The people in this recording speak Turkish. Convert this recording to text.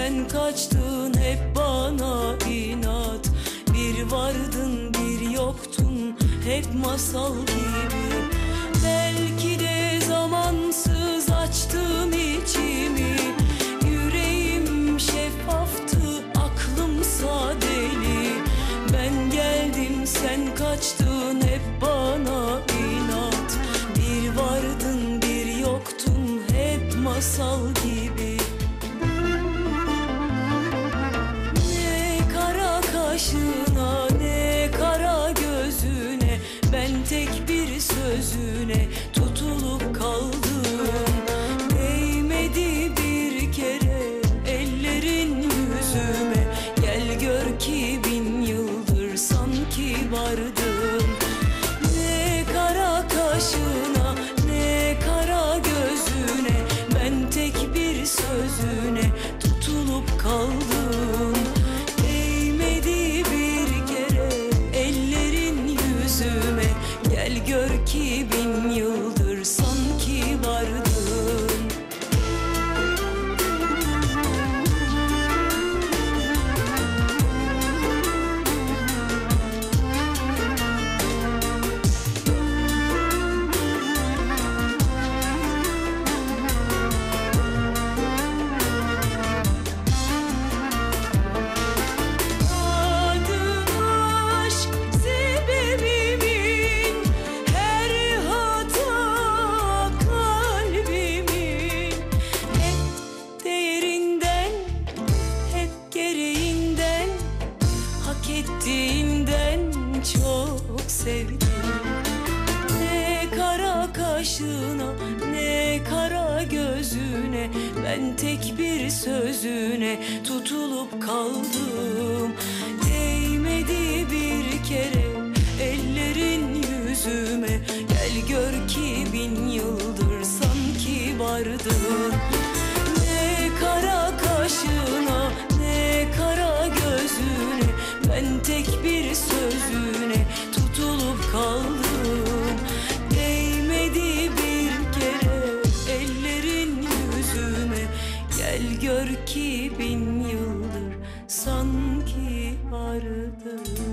sen kaçtın hep bana inat. Bir vardın bir yoktun hep masal gibi. Belki de zamansız açtım içimi. Yüreğim şeffaftı, aklımsa deli. Ben geldim sen kaçtın hep bana inat. Bir vardın bir yoktun hep masal gibi. Ne kara kaşına ne kara gözüne, ben tek bir sözüne tutulup kaldım. Değmedi bir kere ellerin yüzüme. Gel gör ki 1000 yıldır sanki vardım. Ne kara kaşına ne kara gözüne, ben tek bir sözüne tutulup kaldım. Değmedi bir kere ellerin yüzüme. Gel gör ki 1000 yıldır sanki vardım. Ettiğinden çok sevdim. Ne kara kaşına ne kara gözüne, ben tek bir sözüne tutulup kaldım. Değmedi bir kere ellerin yüzüme. Gel gör ki 1000 yıldır sanki vardın. Ne kara kaşına ne kara gözüne, ben tek bir sözüne tutulup kaldım. Değmedi bir kere ellerin yüzüme. Gel gör ki 1000 yıldır sanki vardım.